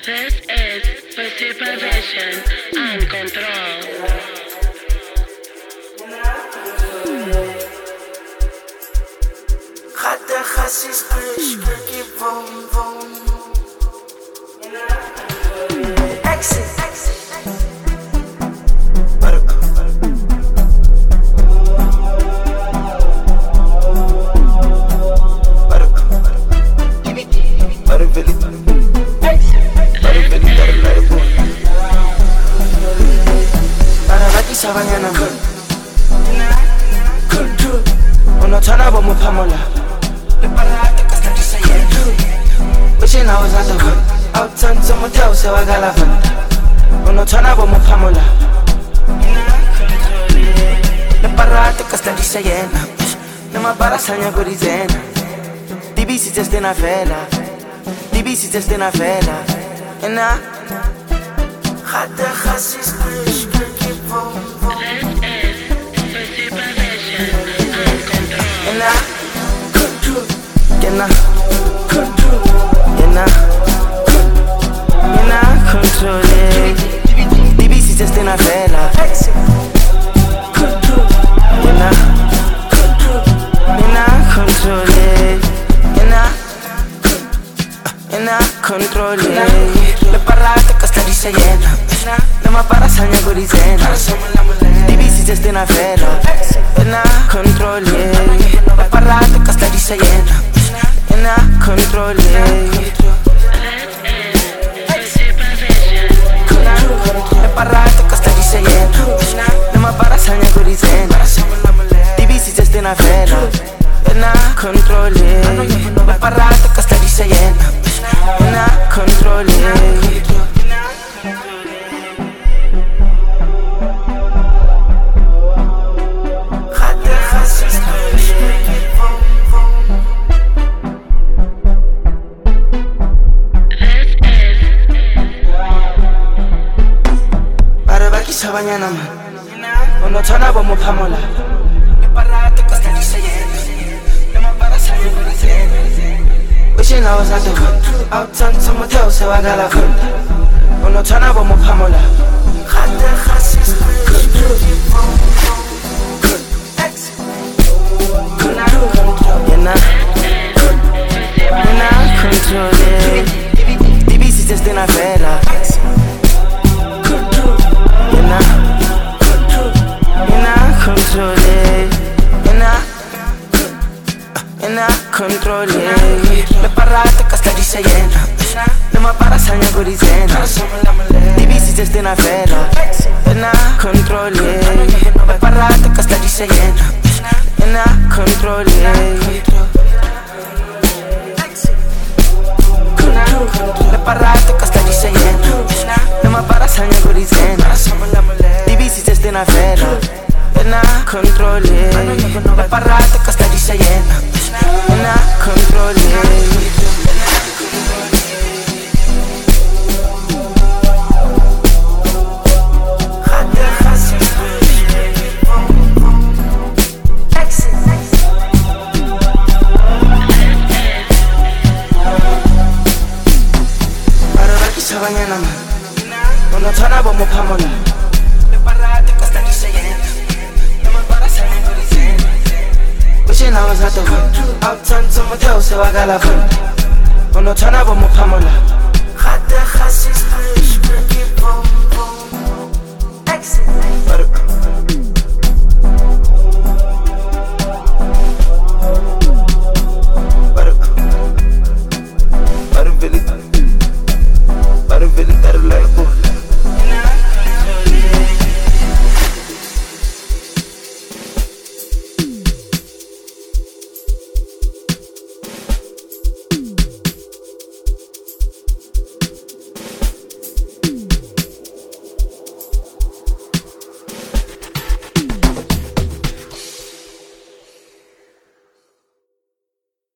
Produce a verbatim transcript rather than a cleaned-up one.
This is for supervision and control. Hatta khassis kış kırki vom vom. Exit. Bark. Bark. Bark veli. Bark veli darlay bu. Para baki sabanyana. Kuntu. Ono tana bo mupamola. Wishing I was at the hood. Out on some hotel, so I got a fun. Uno turn up on my pamola. The parate casta di sayena. No ma barasanya gorizena. D B C just in a fella. D B C just in a fella. And I had the chassis push, keep on. And I control. And I control. And I And I control it. D B C just in a fella. And I And I control it. And I And I control it. Le parate casta di sayena. No ma parasanya gorizena. D B C just in a fella. And I control it. Le parate casta di sayena. And I control it. Le parate casta di sayena. No ma parasanya gorizena. D B C just in a fella. And I control it. Le parate casta di sayena. And I control it. Sabanyana man. Uno tana bo mupamola. Le parate casta di sayena. No ma parasanya gorizena. Wishing I was at the hood. Out on some hotel, so I got a fun. Uno tana bo mupamola. Hatta khassis kış And I And I control it. D B C just in a fella. And I And I control it. And I And I control it. Le parate casta di sayena. No ma parasanya gorizena. D B C just in a fella. And I control it. Le parate casta di sayena. And I control it. Le parate casta di sayena. No ma parasanya gorizena. D B C just in a fella. And I control it. Le parate casta di sayena. And I control it. Sabanyana man. Uno tana bo mupamola. Le parate casta di sayena. No ma parasanya gorizena. Wishing I was at the hood. Out on some hotel, so I got a fun. Uno tana bo mupamola.